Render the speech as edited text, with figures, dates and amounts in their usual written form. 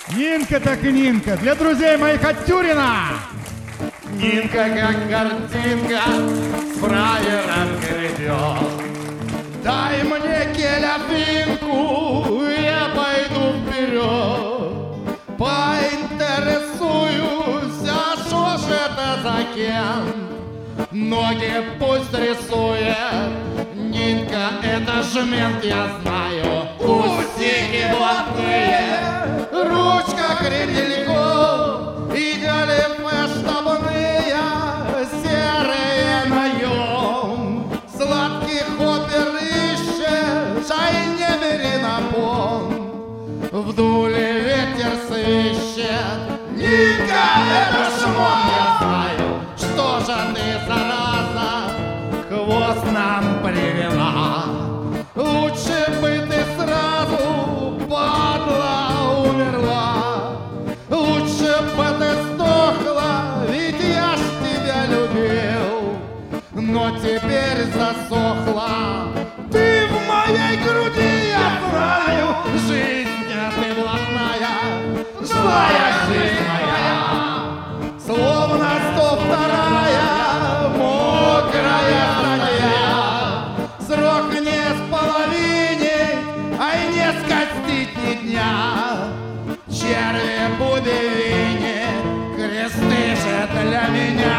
Нинка так и Нинка. Для друзей моих от Тюрина. Нинка, как картинка, с фраером грядет. Дай мне келявинку, я пойду вперед. Поинтересуюсь, а что ж это за кем? Ноги пусть рисует. Нинка, это ж мент, я знаю. Усики блатные, ручка крендельков и галифе штабные, серые наем. Сладких опер ищешь, а и не бери на пон. В дуле ветер свищет. Нинка, это шмон, я знаю. Что же ты, зараза, хвост нам привела? Лучше бы ты сразу, падла, умерла. Лучше бы ты сдохла, ведь я ж тебя любил. Но теперь засохла ты в моей груди, я знаю. Жизнь, ты блатная, злая жизнь моя. Словно 102-я мокрая статья. Срок не с половине, а и не скостить ни дня. Черви будивине, кресты же для меня.